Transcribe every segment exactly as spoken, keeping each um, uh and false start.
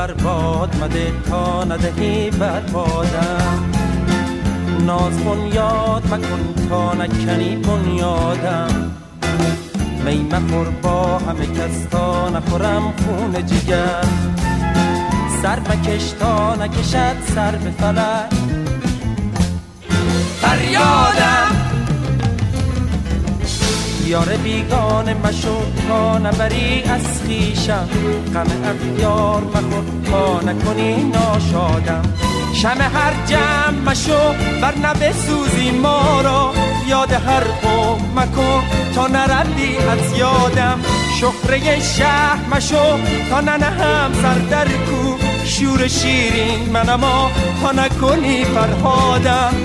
بر باد مده تا ندهی بر بادم، ناز بنیاد مکن تا نکنی بنیادم. می مخور با همه کس تا نخورم خون جگر، سر مکش تا نکشد سر به فلک فریادم. یار بیگانه مشو تا نبری از خویشم، غم اغیار مخور تا نکنی ناشادم. شمع هر جمع مشو بر نبسوزی ما را، یاد هر قوم مکن تا نرندی از یادم. شخره شهر مشو تا ننهم سر در کو، شور شیرین منما تا نکنی فرهادم.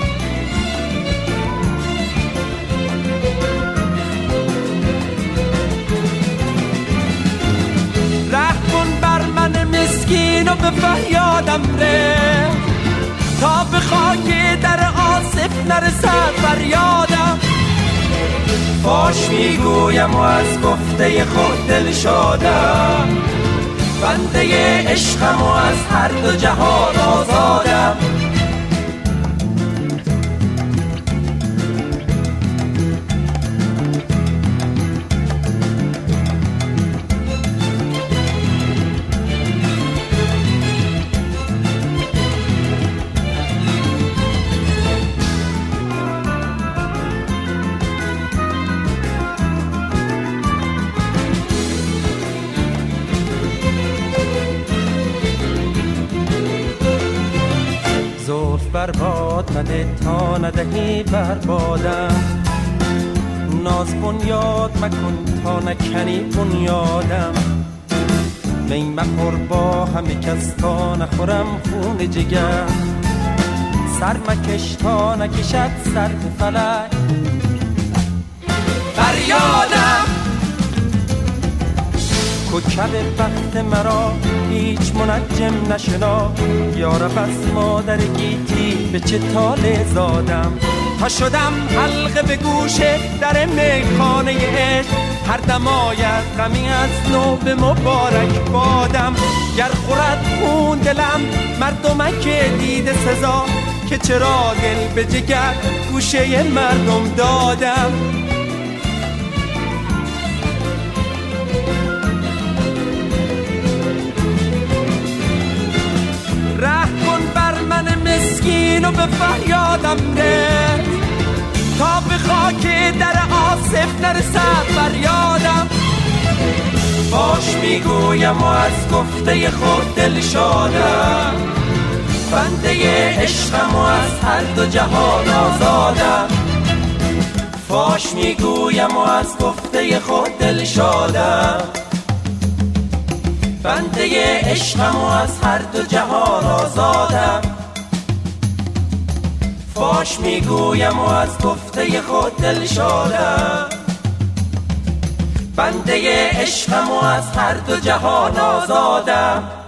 مسکین و به فریادم ره تا به خاک در آصف نرسد فریادم. فاش میگویم و از گفته خود دل شادم، بنده عشقم و از هر دو جهان آزادم. بر باد مده تا ندهی بر بادم، ناز بنیاد مکن تا نکنی بنیادم. می مخور با همه کس تا نخورم خون جگر، سر مکش تا نکشد سر به فلک فریادم. کوکب بخت مرا هیچ منجم نشنا، یارب از مادر گیتی به چه تاله زادم. تا شدم حلقه به گوشه در میخانه عشق، هر دم آید غمی از نو به مبارک بادم. گر خورد خون دلم مردمک دیده سزا، که چرا دل به جگر گوشه مردم دادم. مسکین و به فریادم ره تا به خاک در آصف نرسد فریادم. باش میگویم و از گفته خود دل شادم، بنده عشقم و از هر دو جهان آزادم. فاش میگویم و از گفته خود دل شادم، بنده عشقم و از هر دو جهان آزادم. فاش میگویم و از گفته خود دل شادم، بنده عشقم و از هر دو جهان آزادم.